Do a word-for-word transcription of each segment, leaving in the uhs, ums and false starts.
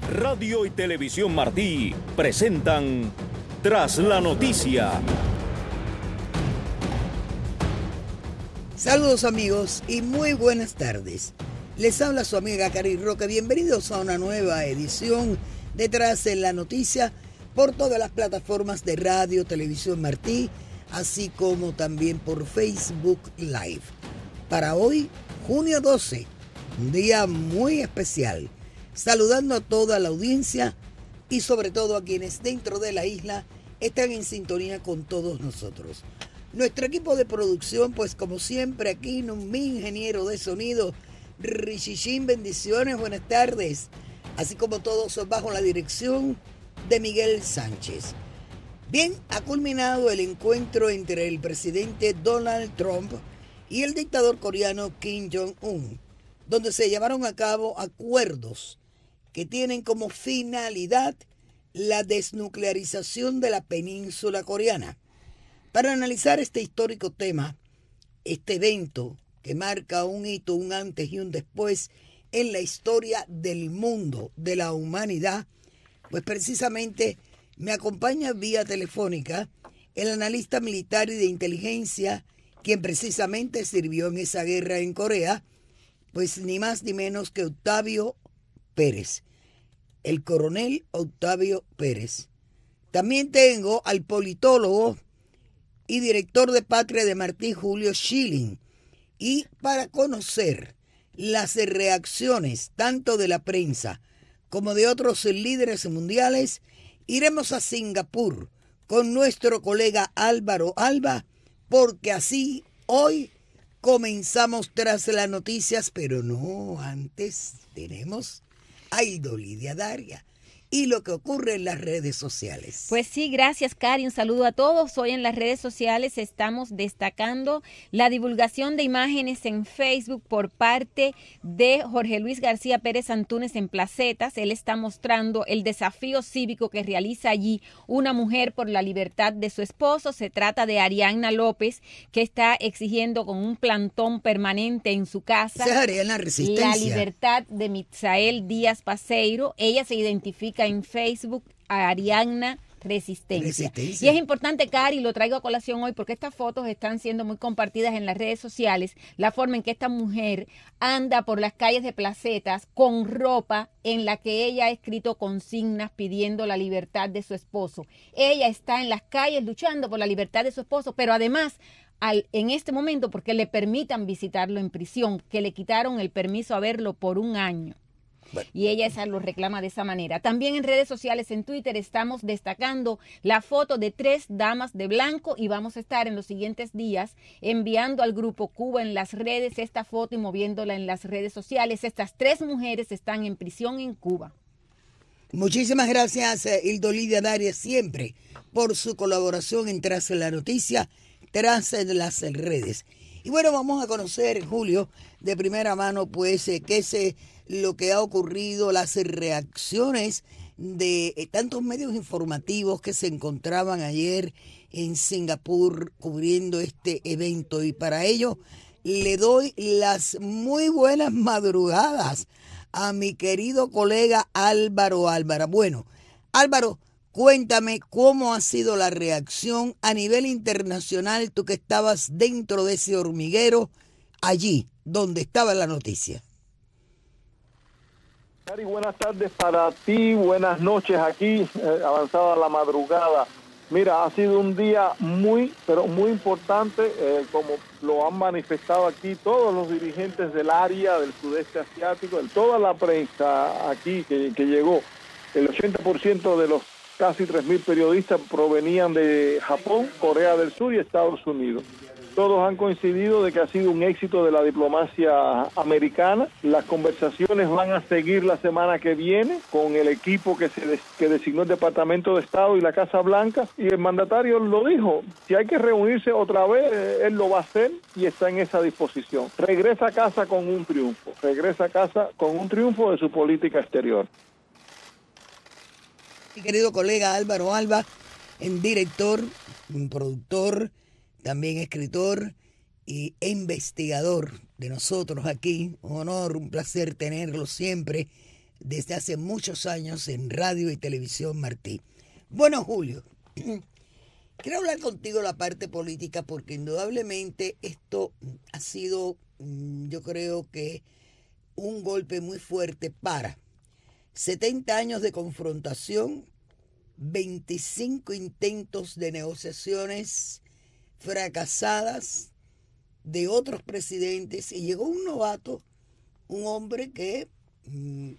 Radio y Televisión Martí presentan Tras la Noticia. Saludos amigos y muy buenas tardes. Les habla su amiga Cari Roca. Bienvenidos a una nueva edición de Tras la Noticia por todas las plataformas de Radio Televisión Martí, así como también por Facebook Live. Para hoy, junio doce, un día muy especial, saludando a toda la audiencia y sobre todo a quienes dentro de la isla están en sintonía con todos nosotros. Nuestro equipo de producción, pues como siempre aquí, mi ingeniero de sonido, Richichin, bendiciones, buenas tardes, así como todos bajo la dirección de Miguel Sánchez. Bien, ha culminado el encuentro entre el presidente Donald Trump y el dictador coreano Kim Jong-un, donde se llevaron a cabo acuerdos que tienen como finalidad la desnuclearización de la península coreana. Para analizar este histórico tema, este evento que marca un hito, un antes y un después en la historia del mundo, de la humanidad, pues precisamente me acompaña vía telefónica el analista militar y de inteligencia, quien precisamente sirvió en esa guerra en Corea, pues ni más ni menos que Octavio Pérez, el coronel Octavio Pérez. También tengo al politólogo y director de Patria de Martí, Julio Schilling, y para conocer las reacciones tanto de la prensa como de otros líderes mundiales, iremos a Singapur con nuestro colega Álvaro Alba, porque así hoy comenzamos Tras las Noticias, pero no antes tenemos a Idolidia Daria y lo que ocurre en las redes sociales. Pues sí, gracias, Cari. Un saludo a todos. Hoy en las redes sociales estamos destacando la divulgación de imágenes en Facebook por parte de Jorge Luis García Pérez Antúnez en Placetas. Él está mostrando el desafío cívico que realiza allí una mujer por la libertad de su esposo. Se trata de Arianna López, que está exigiendo con un plantón permanente en su casa la resistencia, la libertad de Mitzael Díaz Paseiro. Ella se identifica en Facebook a Arianna Resistencia. Resistencia. Y es importante, Cari, lo traigo a colación hoy porque estas fotos están siendo muy compartidas en las redes sociales, la forma en que esta mujer anda por las calles de Placetas con ropa en la que ella ha escrito consignas pidiendo la libertad de su esposo. Ella está en las calles luchando por la libertad de su esposo, pero además Al, en este momento porque le permitan visitarlo en prisión, que le quitaron el permiso a verlo por un año. Bueno. Y ella esa lo reclama de esa manera. También en redes sociales, en Twitter, estamos destacando la foto de tres damas de blanco y vamos a estar en los siguientes días enviando al Grupo Cuba en las redes esta foto y moviéndola en las redes sociales. Estas tres mujeres están en prisión en Cuba. Muchísimas gracias, Hildo Lidia Daria, siempre por su colaboración en Tras la Noticia, tras las redes. Y bueno, vamos a conocer, Julio, de primera mano, pues, eh, qué es eh, lo que ha ocurrido, las reacciones de eh, tantos medios informativos que se encontraban ayer en Singapur cubriendo este evento. Y para ello le doy las muy buenas madrugadas a mi querido colega Álvaro Álvaro. Bueno, Álvaro, cuéntame cómo ha sido la reacción a nivel internacional, tú que estabas dentro de ese hormiguero, allí donde estaba la noticia. Cari, buenas tardes para ti, buenas noches aquí, eh, avanzada la madrugada. Mira, ha sido un día muy, pero muy importante, eh, como lo han manifestado aquí todos los dirigentes del área del sudeste asiático, de toda la prensa aquí que, que llegó. El ochenta por ciento de los casi tres mil periodistas provenían de Japón, Corea del Sur y Estados Unidos. Todos han coincidido de que ha sido un éxito de la diplomacia americana. Las conversaciones van a seguir la semana que viene con el equipo que se des, que designó el Departamento de Estado y la Casa Blanca. Y el mandatario lo dijo, si hay que reunirse otra vez, él lo va a hacer y está en esa disposición. Regresa a casa con un triunfo, regresa a casa con un triunfo de su política exterior. Mi querido colega Álvaro Alba, en director, un productor, también escritor y investigador de nosotros aquí. Un honor, un placer tenerlo siempre desde hace muchos años en Radio y Televisión Martí. Bueno, Julio, quiero hablar contigo la parte política porque indudablemente esto ha sido, yo creo que, un golpe muy fuerte para setenta años de confrontación, veinticinco intentos de negociaciones fracasadas de otros presidentes, y llegó un novato, un hombre que mmm,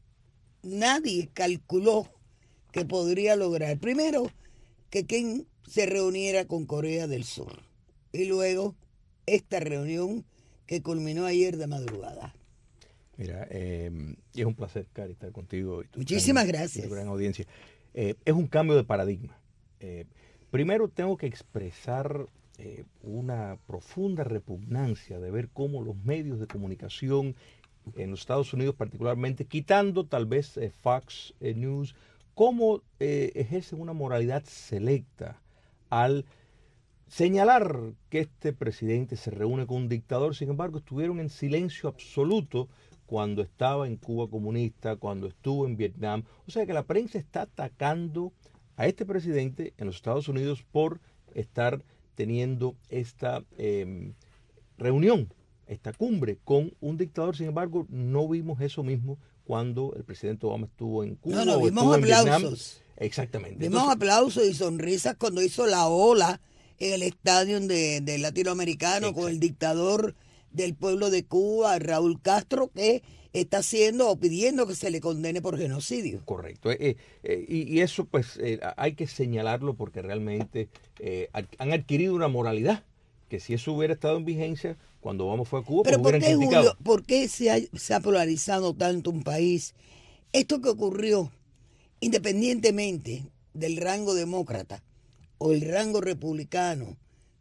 nadie calculó que podría lograr. Primero, que Kim se reuniera con Corea del Sur, y luego esta reunión que culminó ayer de madrugada. Mira, eh, es un placer, Cari, estar contigo. Y tu Muchísimas gran, gracias. Tu gran audiencia. Eh, es un cambio de paradigma. Eh, primero tengo que expresar eh, una profunda repugnancia de ver cómo los medios de comunicación en los Estados Unidos, particularmente, quitando tal vez eh, Fox eh, News, cómo eh, ejercen una moralidad selecta al señalar que este presidente se reúne con un dictador. Sin embargo, estuvieron en silencio absoluto cuando estaba en Cuba comunista, cuando estuvo en Vietnam. O sea que la prensa está atacando a este presidente en los Estados Unidos por estar teniendo esta eh, reunión, esta cumbre con un dictador. Sin embargo, no vimos eso mismo cuando el presidente Obama estuvo en Cuba. No, no, o vimos estuvo en Vietnam. aplausos. Exactamente. Vimos Entonces, aplausos y sonrisas cuando hizo la ola en el estadio de, de latinoamericano exacto. con el dictador del pueblo de Cuba, Raúl Castro, que está haciendo o pidiendo que se le condene por genocidio. Correcto. Eh, eh, y, y eso pues eh, hay que señalarlo porque realmente eh, han adquirido una moralidad que si eso hubiera estado en vigencia cuando Obama fue a Cuba, pero pues ¿por hubieran qué, criticado. Julio, ¿por qué se ha, se ha polarizado tanto un país? Esto que ocurrió, independientemente del rango demócrata o el rango republicano,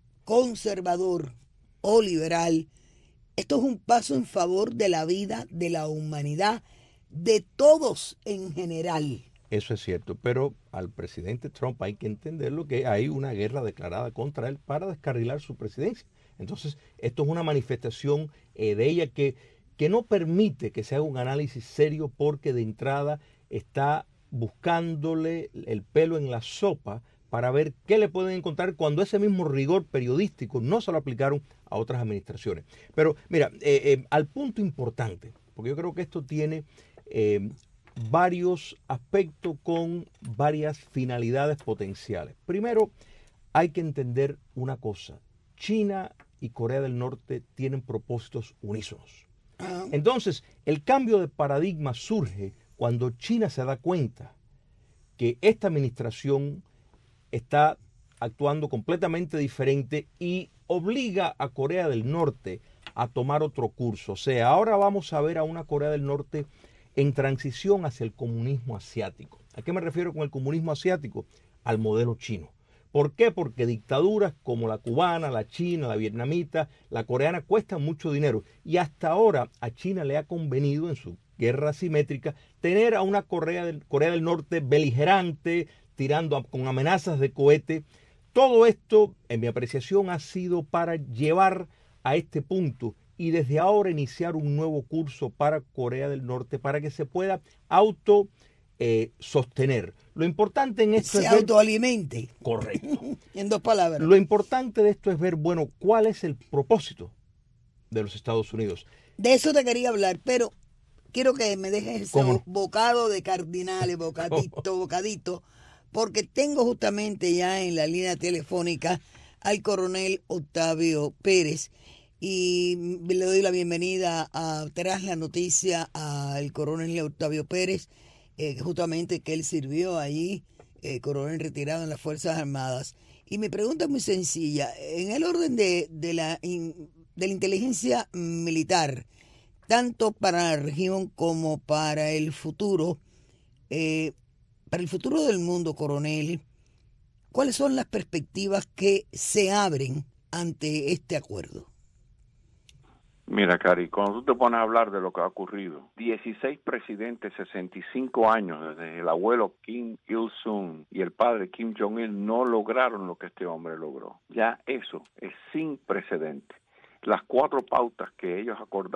conservador o liberal, esto es un paso en favor de la vida, de la humanidad, de todos en general. Eso es cierto, pero al presidente Trump hay que entenderlo que hay una guerra declarada contra él para descarrilar su presidencia. Entonces, esto es una manifestación eh, de ella que, que no permite que se haga un análisis serio porque de entrada está buscándole el pelo en la sopa para ver qué le pueden encontrar cuando ese mismo rigor periodístico no se lo aplicaron a otras administraciones. Pero mira, eh, eh, al punto importante, porque yo creo que esto tiene eh, varios aspectos con varias finalidades potenciales. Primero, hay que entender una cosa. China y Corea del Norte tienen propósitos unísonos. Entonces, el cambio de paradigma surge cuando China se da cuenta que esta administración está actuando completamente diferente y obliga a Corea del Norte a tomar otro curso. O sea, ahora vamos a ver a una Corea del Norte en transición hacia el comunismo asiático. ¿A qué me refiero con el comunismo asiático? Al modelo chino. ¿Por qué? Porque dictaduras como la cubana, la china, la vietnamita, la coreana cuestan mucho dinero. Y hasta ahora a China le ha convenido en su guerra asimétrica tener a una Corea del, Corea del Norte beligerante, tirando a, con amenazas de cohete. Todo esto, en mi apreciación, ha sido para llevar a este punto y desde ahora iniciar un nuevo curso para Corea del Norte para que se pueda auto eh, sostener. Lo importante en esto se es ver, autoalimente. Correcto. En dos palabras. Lo importante de esto es ver, bueno, cuál es el propósito de los Estados Unidos. De eso te quería hablar, pero quiero que me dejes ese no? bocado de cardinales, bocadito, bocadito, porque tengo justamente ya en la línea telefónica al coronel Octavio Pérez y le doy la bienvenida a Tras la Noticia al coronel Octavio Pérez, eh, justamente que él sirvió allí, eh, coronel retirado en las Fuerzas Armadas. Y mi pregunta es muy sencilla. En el orden de, de, la, in, de la inteligencia militar, tanto para la región como para el futuro, eh, para el futuro del mundo, coronel, ¿cuáles son las perspectivas que se abren ante este acuerdo? Mira, Cari, cuando tú te pones a hablar de lo que ha ocurrido, dieciséis presidentes, sesenta y cinco años, desde el abuelo Kim Il-sung y el padre Kim Jong-il, no lograron lo que este hombre logró. Ya eso es sin precedente. Las cuatro pautas que ellos acordaron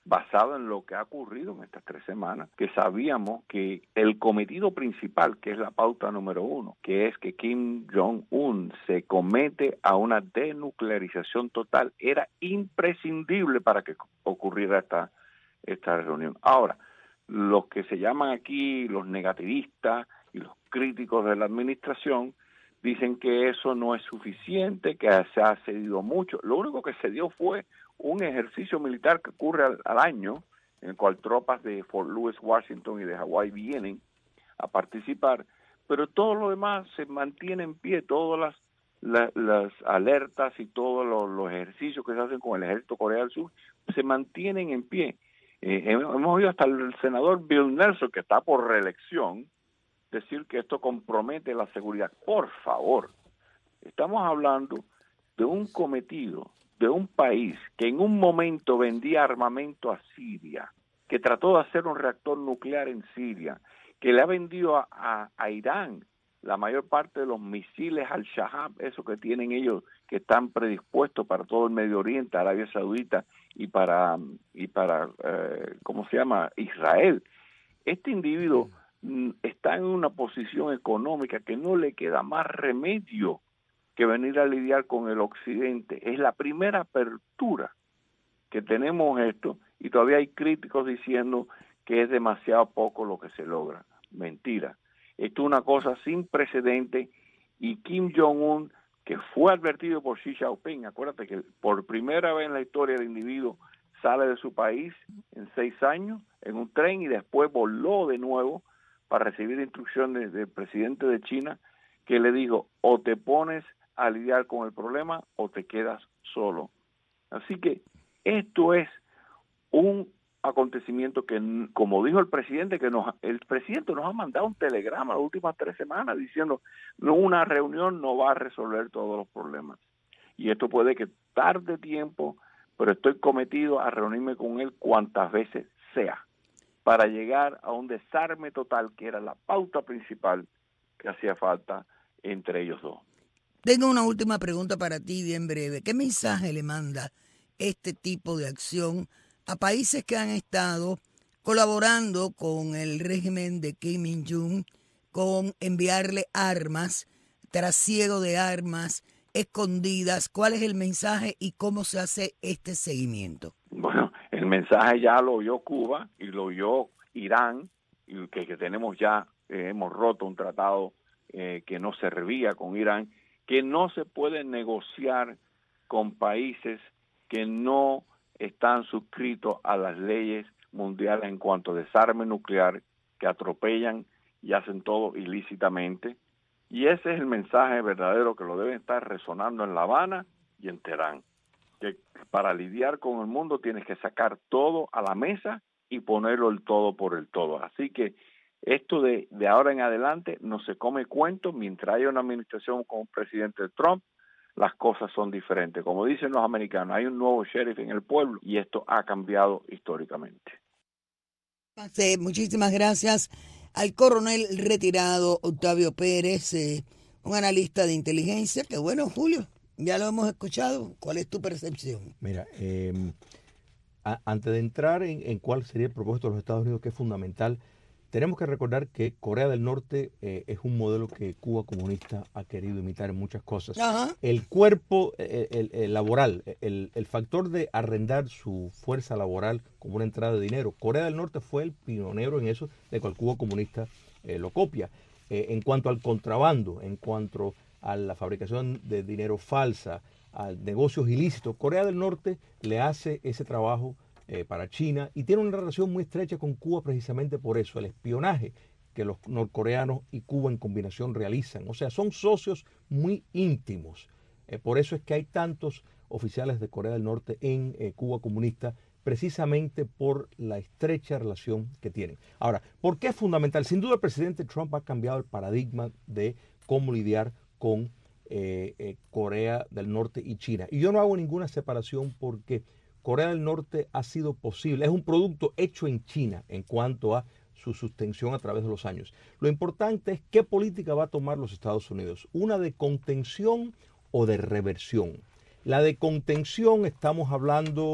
basado en lo que ha ocurrido en estas tres semanas, que sabíamos que el cometido principal, que es la pauta número uno, que es que Kim Jong-un se comete a una denuclearización total, era imprescindible para que ocurriera esta, esta reunión. Ahora, los que se llaman aquí los negativistas y los críticos de la administración dicen que eso no es suficiente, que se ha cedido mucho. Lo único que se dio fue un ejercicio militar que ocurre al, al año, en el cual tropas de Fort Lewis, Washington y de Hawái vienen a participar, pero todo lo demás se mantiene en pie, todas las, la, las alertas y todos los, los ejercicios que se hacen con el ejército de Corea del Sur se mantienen en pie. Eh, hemos oído hasta el senador Bill Nelson, que está por reelección, decir que esto compromete la seguridad. Por favor, estamos hablando de un cometido de un país que en un momento vendía armamento a Siria, que trató de hacer un reactor nuclear en Siria, que le ha vendido a, a, a Irán la mayor parte de los misiles al-Shahab, esos que tienen ellos, que están predispuestos para todo el Medio Oriente, Arabia Saudita y para, y para eh, ¿cómo se llama?, Israel. Este individuo mm, está en una posición económica que no le queda más remedio que venir a lidiar con el Occidente. Es la primera apertura que tenemos esto, y todavía hay críticos diciendo que es demasiado poco lo que se logra. Mentira. Esto es una cosa sin precedente, y Kim Jong-un, que fue advertido por Xi Jinping, acuérdate que por primera vez en la historia el individuo sale de su país en seis años en un tren y después voló de nuevo para recibir instrucciones del presidente de China, que le dijo: o te pones a lidiar con el problema o te quedas solo. Así que esto es un acontecimiento que, como dijo el presidente, que nos el presidente nos ha mandado un telegrama las últimas tres semanas diciendo no, una reunión no va a resolver todos los problemas. Y esto puede que tarde tiempo, pero estoy cometido a reunirme con él cuantas veces sea, para llegar a un desarme total, que era la pauta principal que hacía falta entre ellos dos. Tengo una última pregunta para ti, bien breve. ¿Qué mensaje le manda este tipo de acción a países que han estado colaborando con el régimen de Kim Il-jung, con enviarle armas, trasiego de armas escondidas? ¿Cuál es el mensaje y cómo se hace este seguimiento? Bueno, el mensaje ya lo oyó Cuba y lo oyó Irán, y que, que tenemos ya, eh, hemos roto un tratado eh, que no servía con Irán, que no se puede negociar con países que no están suscritos a las leyes mundiales en cuanto a desarme nuclear, que atropellan y hacen todo ilícitamente. Y ese es el mensaje verdadero que lo deben estar resonando en La Habana y en Teherán, que para lidiar con el mundo tienes que sacar todo a la mesa y ponerlo el todo por el todo. Así que esto de, de ahora en adelante no se come cuento. Mientras haya una administración con el presidente Trump, las cosas son diferentes. Como dicen los americanos, hay un nuevo sheriff en el pueblo, y esto ha cambiado históricamente. Muchísimas gracias al coronel retirado Octavio Pérez, eh, un analista de inteligencia, que bueno, Julio, ya lo hemos escuchado. ¿Cuál es tu percepción? Mira, eh, a, antes de entrar en, en cuál sería el propósito de los Estados Unidos, que es fundamental, tenemos que recordar que Corea del Norte eh, es un modelo que Cuba comunista ha querido imitar en muchas cosas. Ajá. El cuerpo el, el, el laboral, el, el factor de arrendar su fuerza laboral como una entrada de dinero, Corea del Norte fue el pionero en eso, de cual Cuba comunista eh, lo copia. Eh, en cuanto al contrabando, en cuanto a la fabricación de dinero falsa, a negocios ilícitos, Corea del Norte le hace ese trabajo Eh, para China, y tiene una relación muy estrecha con Cuba precisamente por eso, el espionaje que los norcoreanos y Cuba en combinación realizan. O sea, son socios muy íntimos. Eh, por eso es que hay tantos oficiales de Corea del Norte en eh, Cuba comunista, precisamente por la estrecha relación que tienen. Ahora, ¿por qué es fundamental? Sin duda el presidente Trump ha cambiado el paradigma de cómo lidiar con eh, eh, Corea del Norte y China. Y yo no hago ninguna separación, porque Corea del Norte ha sido posible, es un producto hecho en China en cuanto a su sustención a través de los años. Lo importante es qué política va a tomar los Estados Unidos, una de contención o de reversión. La de contención, estamos hablando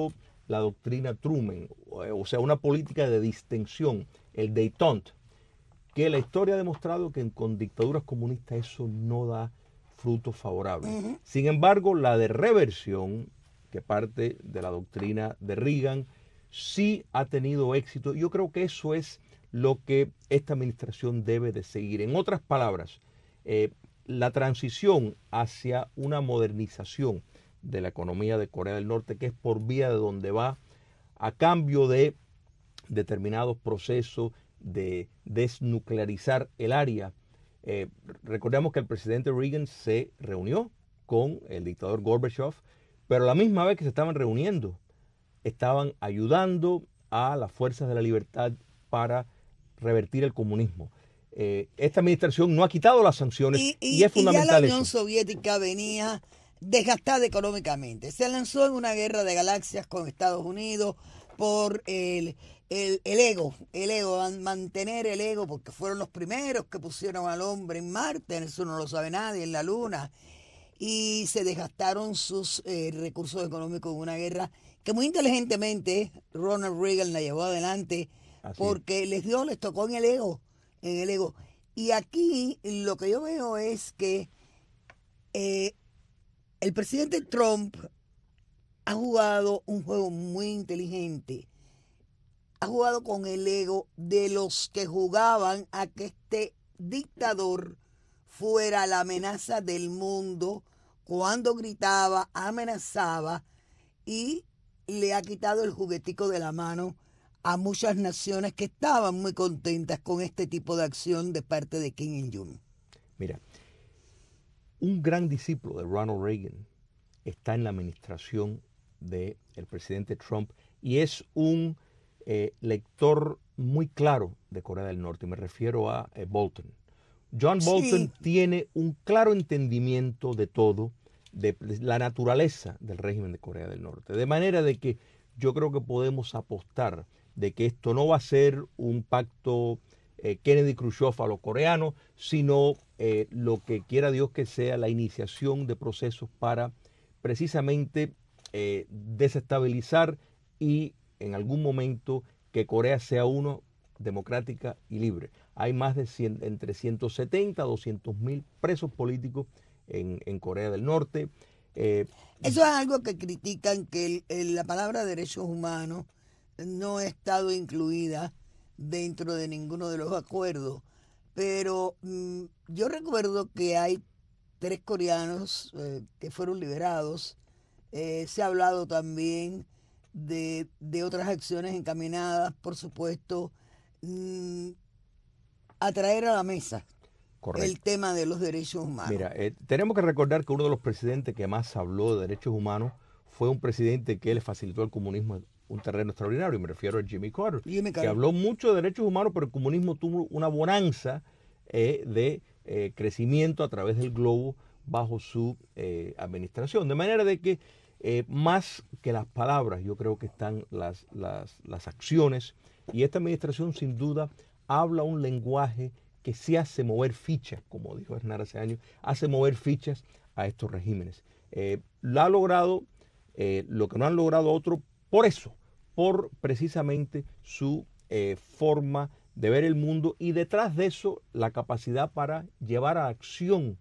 la doctrina Truman, o sea, una política de distensión, el détente, que la historia ha demostrado que con dictaduras comunistas eso no da frutos favorables. Uh-huh. Sin embargo, la de reversión, que parte de la doctrina de Reagan, sí ha tenido éxito. Yo creo que eso es lo que esta administración debe de seguir. En otras palabras, eh, la transición hacia una modernización de la economía de Corea del Norte, que es por vía de donde va, a cambio de determinados procesos de desnuclearizar el área. Eh, recordemos que el presidente Reagan se reunió con el dictador Gorbachev, pero a la misma vez que se estaban reuniendo, estaban ayudando a las fuerzas de la libertad para revertir el comunismo. Eh, esta administración no ha quitado las sanciones y, y, y es fundamental y ya la Unión eso. Soviética venía desgastada económicamente. Se lanzó en una guerra de galaxias con Estados Unidos por el, el, el ego, el ego, mantener el ego, porque fueron los primeros que pusieron al hombre en Marte, eso no lo sabe nadie, en la Luna, y se desgastaron sus eh, recursos económicos en una guerra que muy inteligentemente Ronald Reagan la llevó adelante. Así porque es. les dio, les tocó en el ego, en el ego. Y aquí lo que yo veo es que eh, el presidente Trump ha jugado un juego muy inteligente. Ha jugado con el ego de los que jugaban a que este dictador fuera la amenaza del mundo cuando gritaba, amenazaba y le ha quitado el juguetico de la mano a muchas naciones que estaban muy contentas con este tipo de acción de parte de Kim Il-jung. Mira, un gran discípulo de Ronald Reagan está en la administración del presidente Trump y es un eh, lector muy claro de Corea del Norte. Me refiero a eh, Bolton. John Bolton sí. tiene un claro entendimiento de todo, de, de la naturaleza del régimen de Corea del Norte. De manera de que yo creo que podemos apostar de que esto no va a ser un pacto eh, Kennedy-Khrushchev a los coreanos, sino eh, lo que quiera Dios que sea la iniciación de procesos para precisamente eh, desestabilizar y en algún momento que Corea sea uno democrática y libre. Hay más de cien, entre ciento setenta a doscientos mil presos políticos en, en Corea del Norte. Eh, Eso es algo que critican, que el, el, la palabra derechos humanos no ha estado incluida dentro de ninguno de los acuerdos, pero mmm, yo recuerdo que hay tres coreanos eh, que fueron liberados. Eh, se ha hablado también de, de otras acciones encaminadas, por supuesto, mmm, a traer a la mesa Correcto. el tema de los derechos humanos. Mira, eh, tenemos que recordar que uno de los presidentes que más habló de derechos humanos fue un presidente que le facilitó al comunismo un terreno extraordinario, y me refiero a Jimmy Carter, Jimmy Carter, que habló mucho de derechos humanos, pero el comunismo tuvo una bonanza eh, de eh, crecimiento a través del globo bajo su eh, administración. De manera de que eh, más que las palabras, yo creo que están las, las, las acciones, y esta administración sin duda habla un lenguaje que sí hace mover fichas, como dijo Aznar hace años, hace mover fichas a estos regímenes. Eh, lo ha logrado eh, lo que no han logrado otros, por eso, por precisamente su eh, forma de ver el mundo y detrás de eso la capacidad para llevar a acción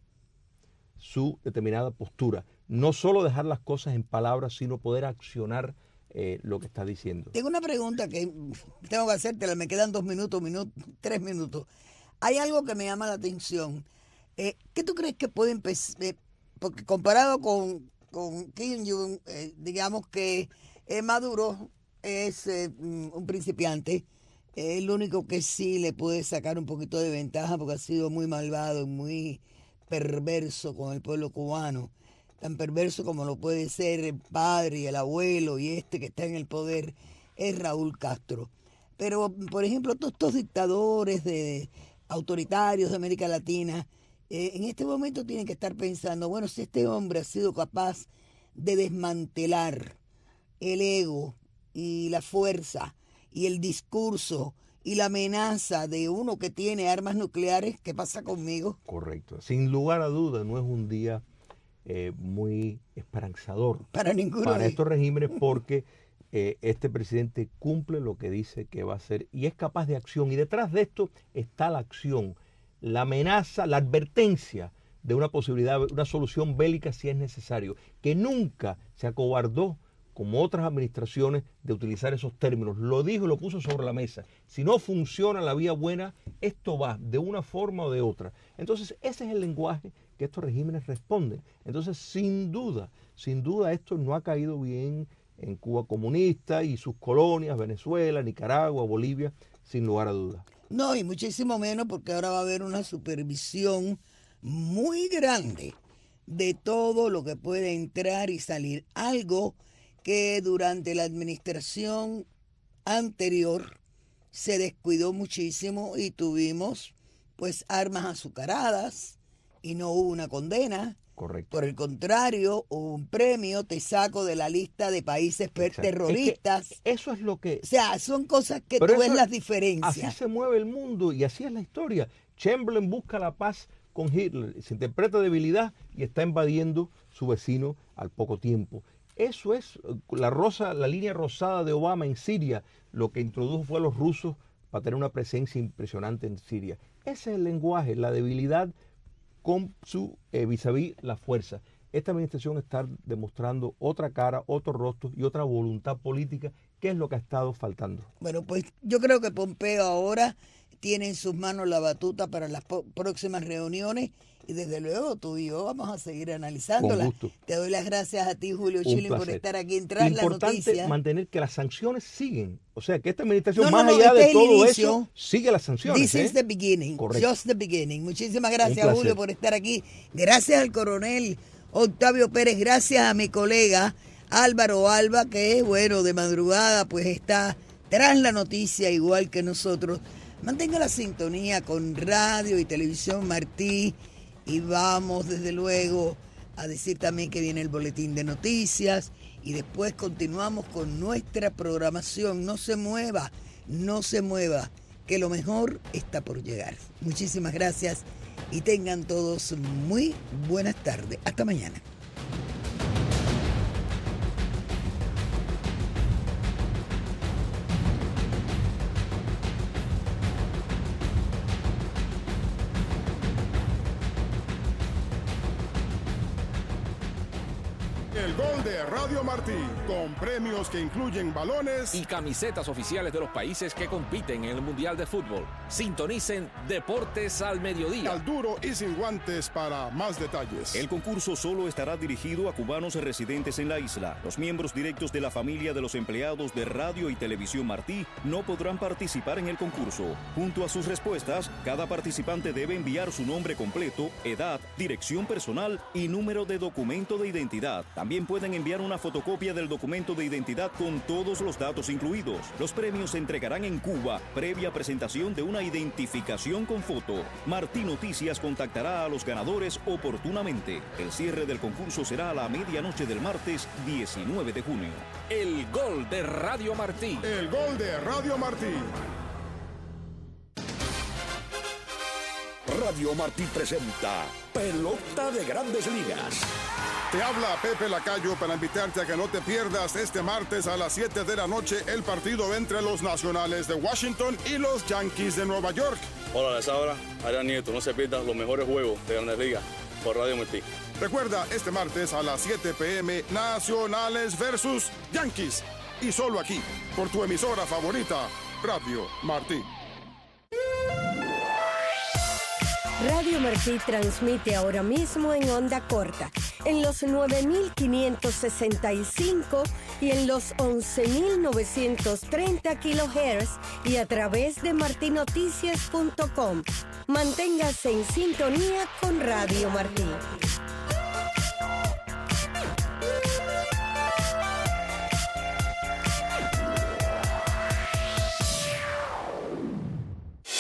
su determinada postura. No solo dejar las cosas en palabras, sino poder accionar eh, lo que está diciendo. Tengo una pregunta que tengo que hacértela, me quedan dos minutos, minutos tres minutos. Hay algo que me llama la atención. Eh, ¿Qué tú crees que puede empezar? Eh, porque comparado con, con Kim Jong, eh, digamos que eh, Maduro es eh, un principiante, es el único que sí le puede sacar un poquito de ventaja porque ha sido muy malvado y muy perverso con el pueblo cubano, tan perverso como lo puede ser el padre y el abuelo y este que está en el poder es Raúl Castro. Pero, por ejemplo, todos estos dictadores de, autoritarios de América Latina, eh, en este momento tienen que estar pensando, bueno, si este hombre ha sido capaz de desmantelar el ego y la fuerza y el discurso y la amenaza de uno que tiene armas nucleares, ¿qué pasa conmigo? Correcto. Sin lugar a dudas, no es un día eh, muy esperanzador para ninguno para de... estos regímenes, porque eh, este presidente cumple lo que dice que va a hacer y es capaz de acción. Y detrás de esto está la acción, la amenaza, la advertencia de una posibilidad, una solución bélica si es necesario, que nunca se acobardó como otras administraciones de utilizar esos términos. Lo dijo y lo puso sobre la mesa. Si no funciona la vía buena, esto va de una forma o de otra. Entonces ese es el lenguaje que estos regímenes responden. Entonces sin duda, sin duda esto no ha caído bien en Cuba comunista y sus colonias, Venezuela, Nicaragua, Bolivia, sin lugar a dudas. No, y muchísimo menos porque ahora va a haber una supervisión muy grande de todo lo que puede entrar y salir. Algo que durante la administración anterior se descuidó muchísimo y tuvimos pues armas azucaradas y no hubo una condena. Correcto. Por el contrario, hubo un premio, te saco de la lista de países terroristas. Es que eso es lo que... O sea, son cosas que Pero tú ves eso, las diferencias. Así se mueve el mundo y así es la historia. Chamberlain busca la paz con Hitler, se interpreta debilidad y está invadiendo su vecino al poco tiempo. Eso es la rosa, la línea rosada de Obama en Siria. Lo que introdujo fue a los rusos para tener una presencia impresionante en Siria. Ese es el lenguaje, la debilidad con su eh, vis a vis la fuerza. Esta administración está demostrando otra cara, otro rostro y otra voluntad política, que es lo que ha estado faltando. Bueno, pues yo creo que Pompeo ahora tiene en sus manos la batuta para las próximas reuniones y desde luego tú y yo vamos a seguir analizándola. Con gusto. Te doy las gracias a ti, Julio Un Schilling, por placer. estar aquí en Tras la Noticia. Importante mantener que las sanciones siguen. O sea, que esta administración, No, no, más no, allá este de es el todo inicio. eso, sigue las sanciones. This ¿eh? is the beginning, Correcto. just the beginning. Muchísimas gracias, placer. Julio, por estar aquí. Gracias al coronel Octavio Pérez, gracias a mi colega Álvaro Alba, que, bueno, de madrugada, pues está tras la noticia, igual que nosotros. Mantenga la sintonía con Radio y Televisión Martí y vamos, desde luego, a decir también que viene el boletín de noticias y después continuamos con nuestra programación. No se mueva, no se mueva, que lo mejor está por llegar. Muchísimas gracias y tengan todos muy buenas tardes. Hasta mañana. El gol de Radio Martí, con premios que incluyen balones y camisetas oficiales de los países que compiten en el Mundial de Fútbol. Sintonicen Deportes al Mediodía. al duro y sin guantes para más detalles. El concurso solo estará dirigido a cubanos residentes en la isla. Los miembros directos de la familia de los empleados de Radio y Televisión Martí no podrán participar en el concurso. Junto a sus respuestas, cada participante debe enviar su nombre completo, edad, dirección personal y número de documento de identidad. También pueden enviar una fotocopia del documento de identidad con todos los datos incluidos. Los premios se entregarán en Cuba, previa presentación de una identificación con foto. Martí Noticias contactará a los ganadores oportunamente. El cierre del concurso será a la medianoche del martes diecinueve de junio. El gol de Radio Martí. El gol de Radio Martí. Radio Martí presenta Pelota de Grandes Ligas. Te habla Pepe Lacayo para invitarte a que no te pierdas este martes a las siete de la noche el partido entre los Nacionales de Washington y los Yankees de Nueva York. Hola, les habla Adrián Nieto. No se pierdan los mejores juegos de Grandes Ligas por Radio Martí. Recuerda, este martes a las siete pe eme, Nacionales versus Yankees. Y solo aquí, por tu emisora favorita, Radio Martí. Radio Martí transmite ahora mismo en onda corta, en los nueve mil quinientos sesenta y cinco y en los once mil novecientos treinta kilohertz y a través de marti noticias punto com. Manténgase en sintonía con Radio Martí.